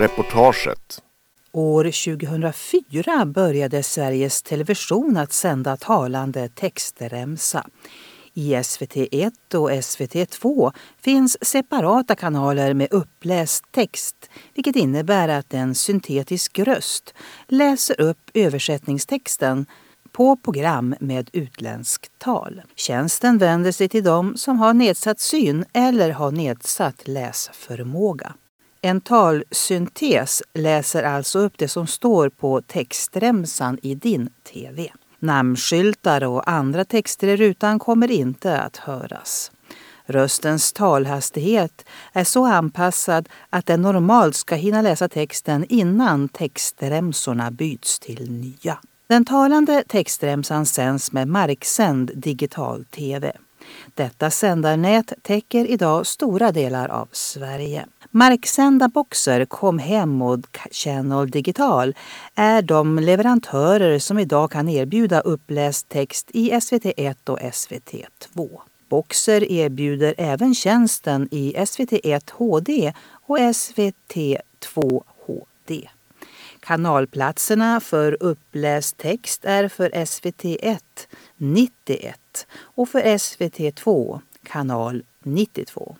Reportaget. År 2004 började Sveriges Television att sända talande textremsa. I SVT1 och SVT2 finns separata kanaler med uppläst text, vilket innebär att en syntetisk röst läser upp översättningstexten på program med utländskt tal. Tjänsten vänder sig till dem som har nedsatt syn eller har nedsatt läsförmåga. En talsyntes läser alltså upp det som står på textremsan i din tv. Namnskyltar och andra texter i rutan kommer inte att höras. Röstens talhastighet är så anpassad att den normalt ska hinna läsa texten innan textremsorna byts till nya. Den talande textremsan sänds med marksänd digital tv. Detta sändarnät täcker idag stora delar av Sverige. Marksända boxer Comhem och Channel Digital är de leverantörer som idag kan erbjuda uppläst text i SVT1 och SVT2. Boxer erbjuder även tjänsten i SVT1 HD och SVT2 HD. Kanalplatserna för uppläst text är för SVT1 91 och för SVT2 kanal 92.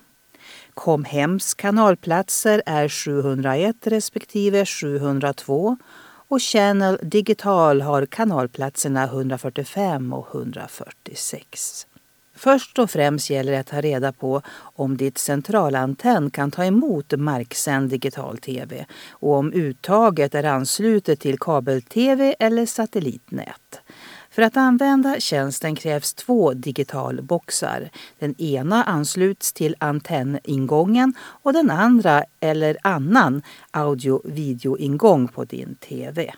Comhems kanalplatser är 701 respektive 702 och Channel Digital har kanalplatserna 145 och 146. Först och främst gäller det att ta reda på om ditt centralantenn kan ta emot marksänd digital tv och om uttaget är anslutet till kabel-tv eller satellitnät. För att använda tjänsten krävs 2 digitalboxar. Den ena ansluts till antenningången och den andra eller annan audio-videoingång på din tv.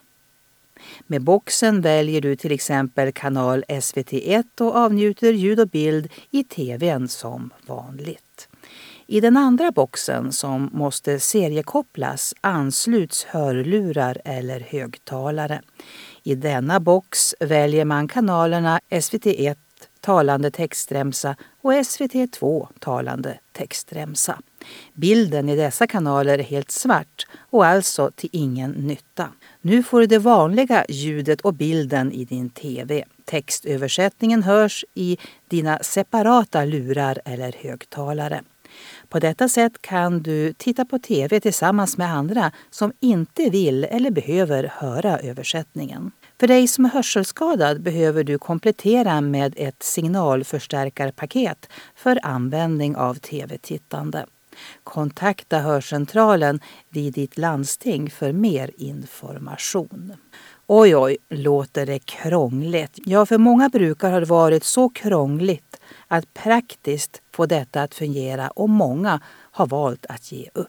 Med boxen väljer du till exempel kanal SVT1 och avnjuter ljud och bild i tvn som vanligt. I den andra boxen, som måste seriekopplas, ansluts hörlurar eller högtalare. I denna box väljer man kanalerna SVT1 talande textremsa och SVT2 talande textremsa. Bilden i dessa kanaler är helt svart och alltså till ingen nytta. Nu får du det vanliga ljudet och bilden i din tv. Textöversättningen hörs i dina separata lurar eller högtalare. På detta sätt kan du titta på tv tillsammans med andra som inte vill eller behöver höra översättningen. För dig som är hörselskadad behöver du komplettera med ett signalförstärkarpaket för användning av tv-tittande. Kontakta hörcentralen vid ditt landsting för mer information. Oj, låter det krångligt. Ja, för många brukare har det varit så krångligt att praktiskt få detta att fungera och många har valt att ge upp.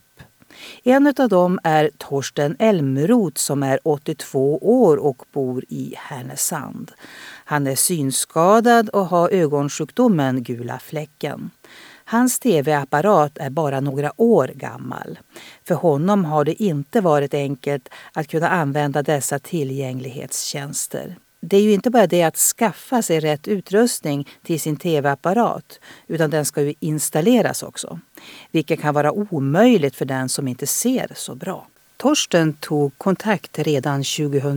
En av dem är Torsten Elmroth som är 82 år och bor i Härnösand. Han är synskadad och har ögonsjukdomen gula fläcken. Hans tv-apparat är bara några år gammal. För honom har det inte varit enkelt att kunna använda dessa tillgänglighetstjänster. Det är ju inte bara det att skaffa sig rätt utrustning till sin tv-apparat, utan den ska ju installeras också. Vilket kan vara omöjligt för den som inte ser så bra. Torsten tog kontakt redan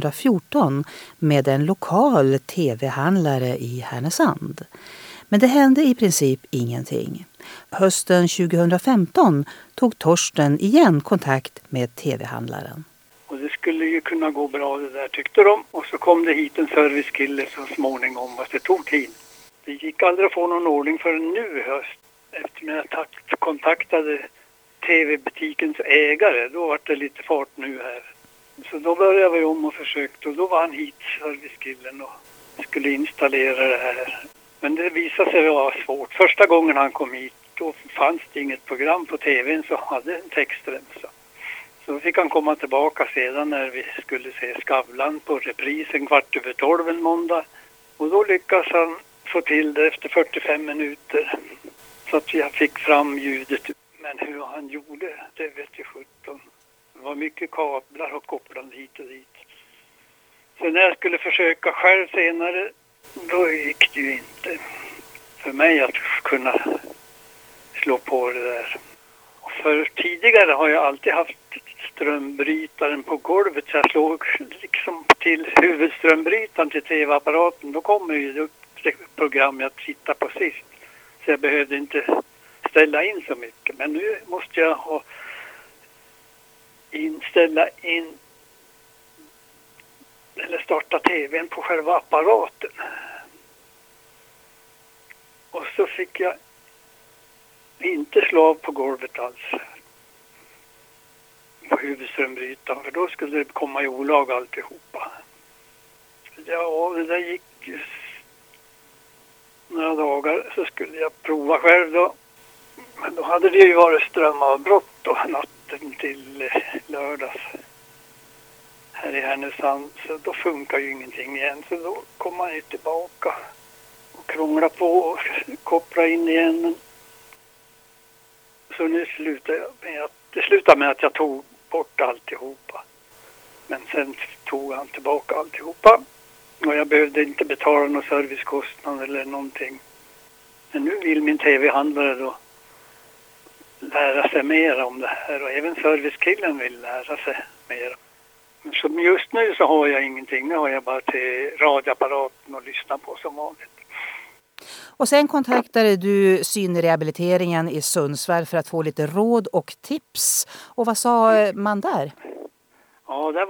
2014 med en lokal tv-handlare i Härnösand. Men det hände i princip ingenting. Hösten 2015 tog Torsten igen kontakt med tv-handlaren. Och det skulle ju kunna gå bra det där, tyckte de. Och så kom det hit en servicekille så småningom, fast det tog tid. Det gick aldrig att få någon ordning förrän nu i höst. Efter när jag kontaktade tv-butikens ägare, då var det lite fart nu här. Så då började vi om och försökte, och då var han hit, servicekillen, och skulle installera det här. Men det visade sig vara svårt. Första gången han kom hit, då fanns det inget program på tvn som hade en textremsa. Så fick han komma tillbaka sedan när vi skulle se Skavlan på reprisen 11:15 en måndag. Och då lyckades han få till det efter 45 minuter. Så att jag fick fram ljudet. Men hur han gjorde, det vet jag 17. Det var mycket kablar och kopplande hit och dit. Så när jag skulle försöka själv senare, då gick det ju inte för mig att kunna slå på det där. Och för tidigare har jag alltid haft strömbrytaren på golvet. Så jag slog liksom till huvudströmbrytaren till tv-apparaten. Då kommer ju upp det program jag tittade på sist. Så jag behövde inte ställa in så mycket. Men nu måste jag ställa in eller starta tvn på själva apparaten. Och så fick jag inte slå av på golvet alls på huvudströmbrytaren, för då skulle det komma i olag alltihopa. Ja, det där gick några dagar, så skulle jag prova själv då. Men då hade det ju varit strömavbrott då, natten till lördags här i Härnösand, så då funkar ju ingenting igen. Så då kom man ju tillbaka och krångla på och koppla in igen. Så nu slutade med att jag tog bort alltihopa. Men sen tog han tillbaka alltihopa. Och jag behövde inte betala någon servicekostnad eller någonting. Men nu vill min tv-handlare då lära sig mer om det här. Och även servicekillen vill lära sig mer. Så just nu så har jag ingenting. Nu har jag bara till radioapparaten och lyssna på som vanligt. Och sen kontaktade du synrehabiliteringen i Sundsvall för att få lite råd och tips. Och vad sa man där? Ja, där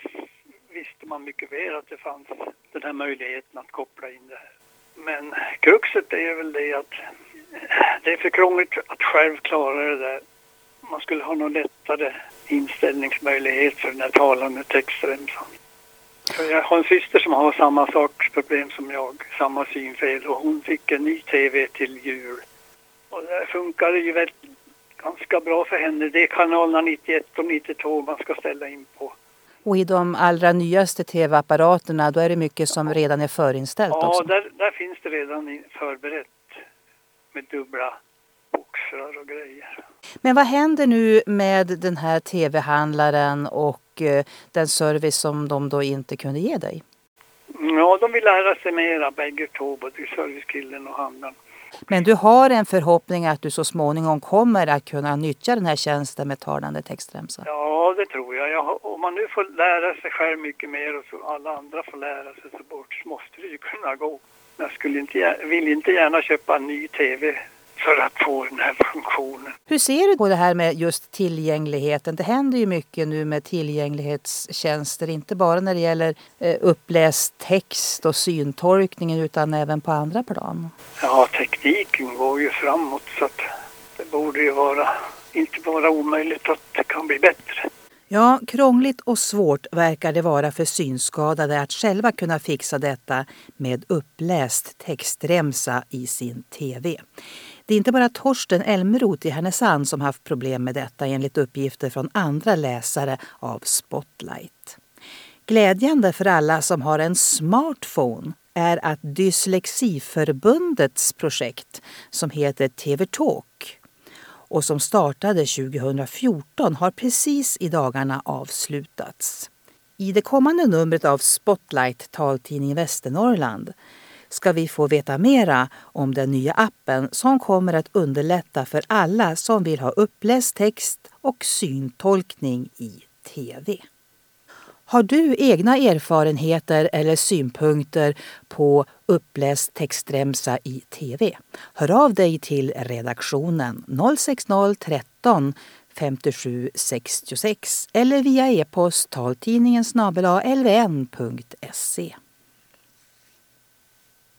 visste man mycket väl att det fanns den här möjligheten att koppla in det här. Men kruxet är väl det att det är för krångligt att själv klara det där. Man skulle ha någon lättare inställningsmöjlighet för den här talande textremsan. Jag har en syster som har samma problem som jag, samma synfel, och hon fick en ny tv till jul. Och det funkar ju väl ganska bra för henne. Det är kanalerna 91 och 92 man ska ställa in på. Och i de allra nyaste tv-apparaterna då är det mycket som redan är förinställt också? Ja, där finns det redan förberett med dubbla boxar och grejer. Men vad händer nu med den här tv-handlaren och den service som de då inte kunde ge dig? Ja, de vill lära sig mera, bägge två, både servicekillen och handlaren. Men du har en förhoppning att du så småningom kommer att kunna nyttja den här tjänsten med talande textremsa? Ja, det tror jag. Om man nu får lära sig själv mycket mer och så alla andra får lära sig så bort, så måste det ju kunna gå. Jag vill inte gärna köpa en ny tv för att få den här funktionen. Hur ser du på det här med just tillgängligheten? Det händer ju mycket nu med tillgänglighetstjänster, inte bara när det gäller uppläst text och syntolkningen utan även på andra plan. Ja, tekniken går ju framåt så att det borde ju inte vara omöjligt att det kan bli bättre. Ja, krångligt och svårt verkar det vara för synskadade att själva kunna fixa detta med uppläst textremsa i sin tv. Det är inte bara Torsten Elmroth i Härnösand som haft problem med detta enligt uppgifter från andra läsare av Spotlight. Glädjande för alla som har en smartphone är att Dyslexiförbundets projekt som heter TV Talk och som startade 2014 har precis i dagarna avslutats. I det kommande numret av Spotlight, taltidning Västernorrland, ska vi få veta mera om den nya appen som kommer att underlätta för alla som vill ha uppläst text och syntolkning i tv. Har du egna erfarenheter eller synpunkter på uppläst textremsa i tv? Hör av dig till redaktionen 060 13 57 66 eller via e-post taltidningen @lvn.se.